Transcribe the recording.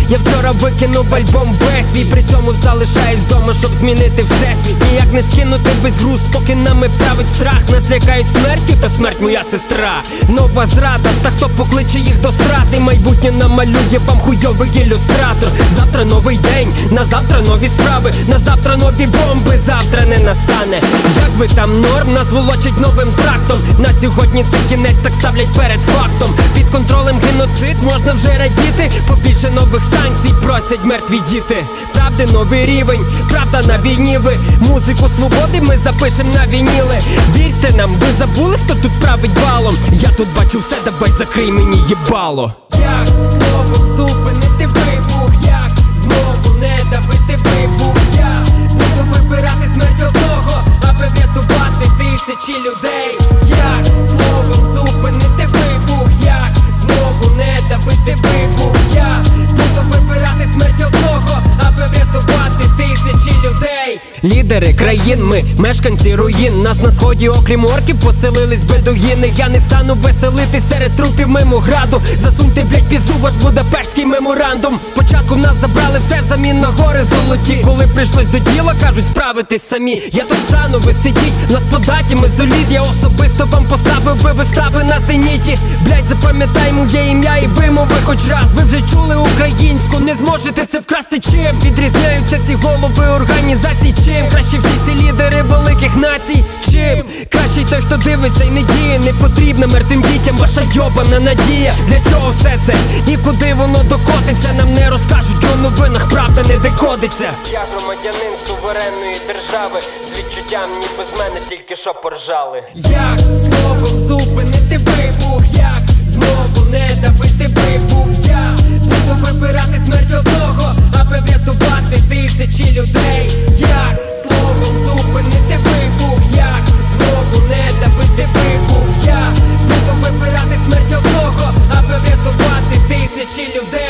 Я вчора викинув альбом без свій, при цьому залишаюсь вдома, щоб змінити всесвіт. Ніяк не скинути весь груз, поки нами править страх. Нас лякають смертю, та смерть моя сестра. Нова зрада, та хто покличе їх до страти? Майбутнє намалює вам хуйовий ілюстратор. Завтра новий день, на завтра нові справи, на завтра нові бомби, завтра не настане. Як ви там, норм? Нас волочать новим трактом. На сьогодні це кінець, так ставлять перед фактом. Під контролем геноцид, можна вже радіти. Побільше нових санкцій просять мертві діти. Правди новий рівень, правда на війні. Ви музику свободи ми запишем на вініли. Вірте нам, ви забули, хто тут править балом? Я тут бачу все, давай закрий мені їбало. Як словом зупинити вибух? Як знову не давити вибух? Я буду вибирати смерть одного, аби врятувати тисячі людей. Як словом зупинити вибух? Як знову не давити вибух? Я буду вибирати смерть одного, аби врятувати тисячі людей. Лідери країн, ми мешканці руїн. Нас на сході, окрім орків, поселились бедуїни. Я не стану веселитись серед трупів мимо граду. Засуньте, блять, пізду ваш Будапештський меморандум. Спочатку в нас забрали все взамін на гори золоті. Коли прийшлось до діла, кажуть, справитись самі. Я тут стану, ви сидіть, нас податі, ми солід. Я особисто вам поставив би вистави на зеніті. Блять, запам'ятай моє ім'я і вимови хоч раз. Ви вже чули українську, не зможете це вкрасти. Чим відрізняються ці голови організацій? Чим краще всі ці лідери великих націй? Чим кращий той, хто дивиться і не діє? Не потрібна мертвим дітям ваша йобана надія. Для чого все це? І куди воно докотиться? Нам не розкажуть у новинах, правда не декодиться. Я громадянин суверенної держави, з відчуттям ніби з мене тільки що поржали. Як словом зупинити вибух? Як знову не давити вибух? Я буду вибирати смерть одного, аби врятувати тисячі людей. Як словом зупинити вибух? Як знову не давити вибух? Я буду вибирати смерть одного, аби врятувати тисячі людей.